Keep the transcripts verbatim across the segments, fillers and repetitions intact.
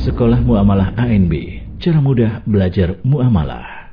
Sekolah Muamalah A N B, cara mudah belajar muamalah.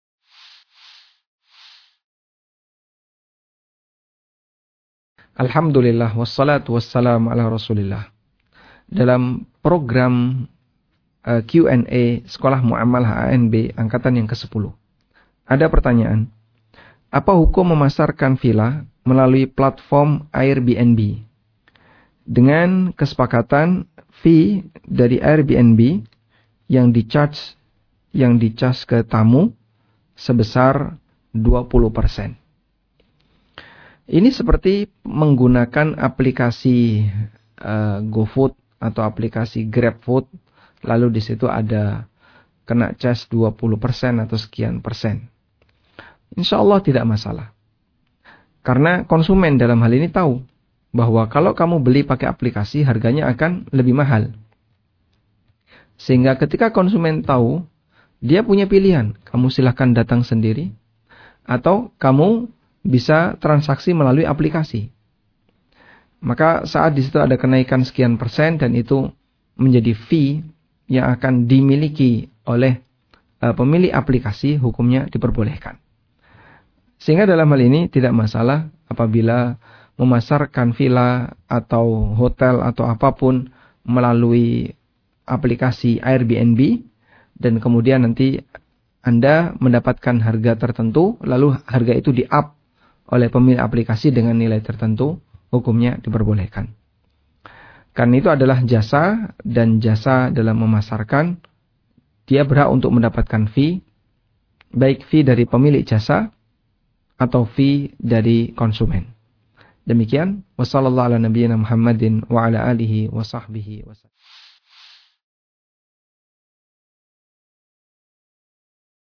Alhamdulillah, wassalatu wassalamu ala rasulillah. Dalam program uh, Q and A Sekolah Muamalah A N B angkatan yang kesepuluh, ada pertanyaan, apa hukum memasarkan villa melalui platform Airbnb? Dengan kesepakatan fee dari Airbnb yang di-charge yang di-charge ke tamu sebesar dua puluh persen. Ini seperti menggunakan aplikasi uh, GoFood atau aplikasi GrabFood, lalu di situ ada kena charge dua puluh persen atau sekian persen. Insya Allah tidak masalah. Karena konsumen dalam hal ini tahu bahwa kalau kamu beli pakai aplikasi harganya akan lebih mahal. Sehingga ketika konsumen tahu, dia punya pilihan. Kamu silahkan datang sendiri atau kamu bisa transaksi melalui aplikasi. Maka saat di situ ada kenaikan sekian persen dan itu menjadi fee yang akan dimiliki oleh uh, pemilik aplikasi, hukumnya diperbolehkan. Sehingga dalam hal ini tidak masalah apabila memasarkan villa atau hotel atau apapun melalui aplikasi Airbnb dan kemudian nanti Anda mendapatkan harga tertentu, lalu harga itu di-up oleh pemilik aplikasi dengan nilai tertentu, hukumnya diperbolehkan. Karena itu adalah jasa, dan jasa dalam memasarkan, dia berhak untuk mendapatkan fee, baik fee dari pemilik jasa atau fee dari konsumen. Demikian, wassallallahu ala nabiyyina Muhammadin wa ala alihi wa sahbihi wasallam.